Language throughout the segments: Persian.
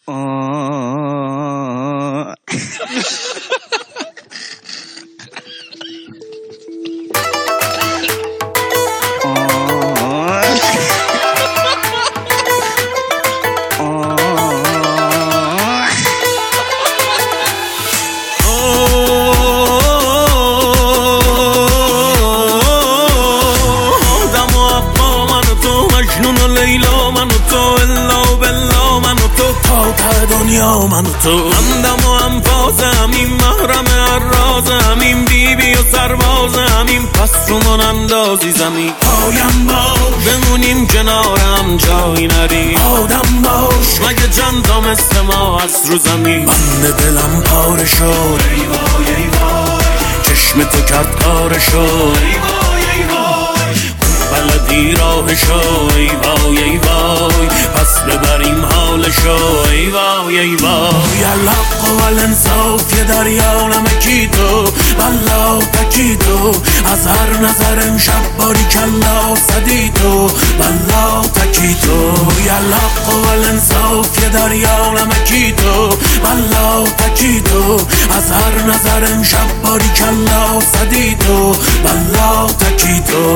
دنیا من و تو همدم و انفاسمیم، محرم هر رازمیم، بیبی و سربازمیم، پس رو من اندازی زمین. پایم باش بمونیم کنارم جایی نری، آدم باش مگه چند تا مثل ما از رو زمین. بند دلم پاره شد ای وای ای وای، چشم تو کرد کارشو ای وای ای وای، بلدی راهشو ای وای ای وای، پس ببریم حالشو ای وای ای وای. الحق و الانصاف یه دریا نمکی تو، بلا تکی تو، از هر نظر امشب باری کلا صدی تو، بلا تکی تو. الحق و الانصاف یه دریا نمکی تو، بلا تکی تو، از هر نظر امشب باری کلا صدی تو، بلا تکی تو.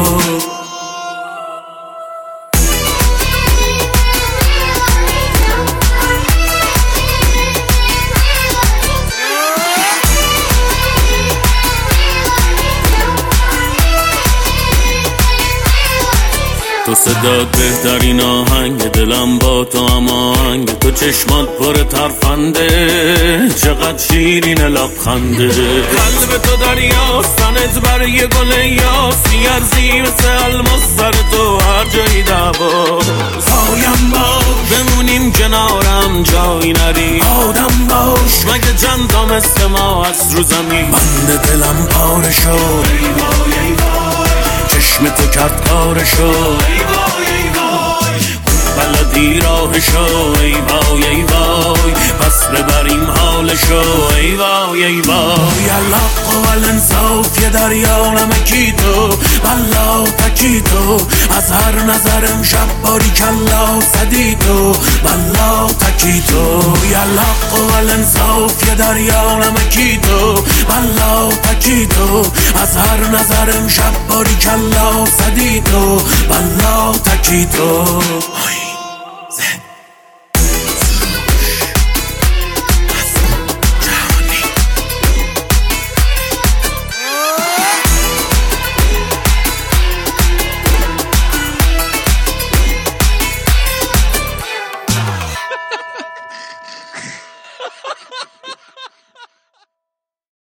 تو صدات بهترین آهنگ دلم با تو هماهنگ، تو چشمات پر ترفنده چقدر شیرین لبخنده، قلب تو دریاست تنت برای گل یاسی، ارزی مثل الماس سر تو هر جایی دعواست. پایم باش بمونیم کنارم جایی نری، آدم باش مگه چند تا مثل ما از رو زمین. بند دلم پاره شد ای وای ای وای، چشم تو کرد کارشو ای وای ای وای، بلدی راهشو ای وای ای وای، پس ببریم حالشو ای وای ای وای. الحق و الانصاف یه دریا نمکی تو، بلا تکی تو، از هر نظر امشب باری کلا صدی تو، بلا تکی تو. الحق و الانصاف یه دریا نمکی تو، بلا تکی تو، از هر نظر امشب باری کلا صدی تو، بلا تکی تو.